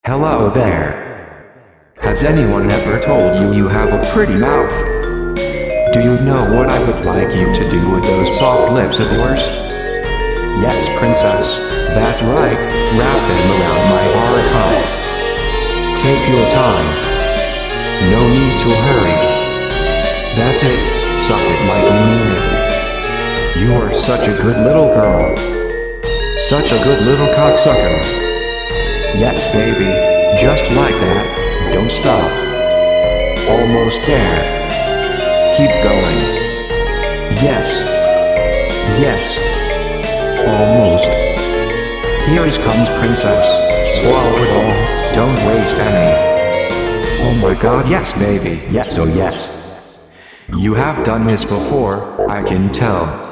Hello there. Has anyone ever told you you have a pretty mouth? Do you know what I would like you to do with those soft lips of yours? Yes, princess, that's right, wrap them around my hard. Take your time. No need to hurry. That's it, suck it like you mean it. You are such a good little girl. Such a good little cocksucker. Yes, baby, just like that, don't stop. Almost there. Keep going. Yes. Yes. Almost. Here comes princess. Swallow it all, don't waste any. Oh my god, yes baby, yes oh yes. You have done this before, I can tell.